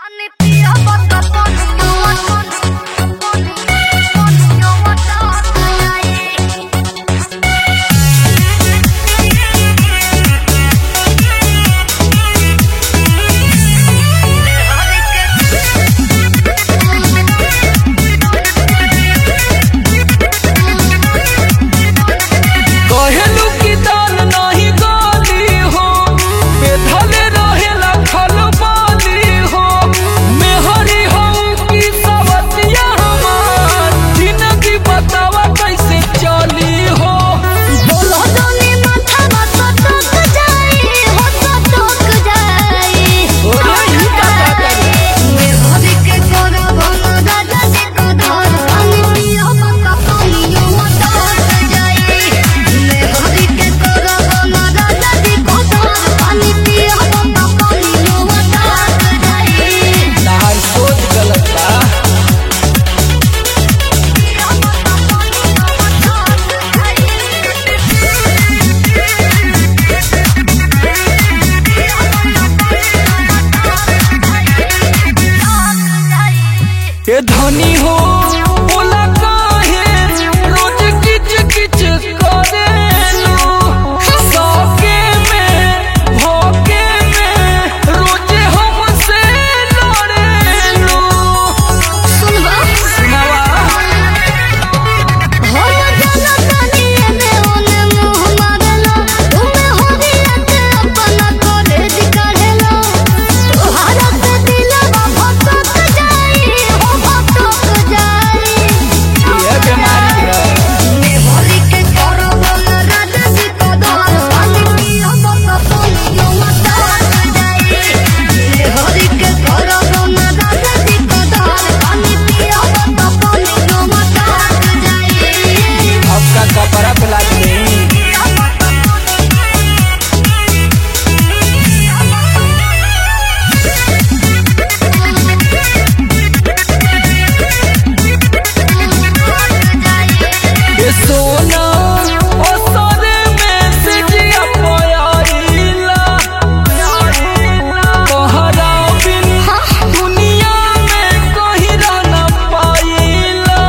ए धनी हो बोला काहे रोज किच किच करेलू सौके में भोके में रोज हमसे लड़ेलू। सुनवा हो जाना तनी में ओने मुंह मारला तुम्हें हो दिया अपना करे दिखाड़ेला तोहरा से दिलवा भटक जाई हो भटक जाई ये बीमारी है मेहरी के करब राज जी कदर पानी पियो तो पुनियो मत जाई मेहरी के करब राज जी कदर पानी पियो तो पुनियो मत जाई। आपका कपड़ा पिला दे सोना ओ सोने में सिजिया पोयाइला तोहरा बिन दुनिया में कहीं रह न पाइला।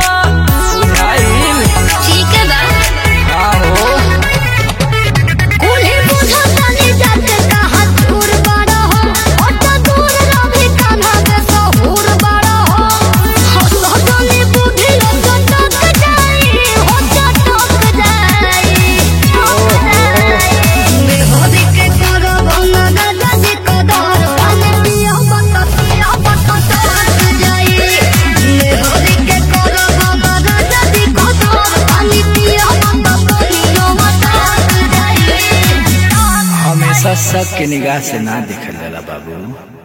ठीक है बा आहो कुल्हे बुझा तानी जाते कहाँ दूर बड़ा हो और तो दूर रभी कान्हा के सहूर बड़ा हो हौसला तानी बुद्धि चटक जाई हो चटक जाई मेहरी के करब राजा जी कदर पानी पियो बत जाई मेहरी के करब राजा जी कदर पानी पियो बत जाई। हमेशा सबके निगाह से ना देखल जाला बाबू।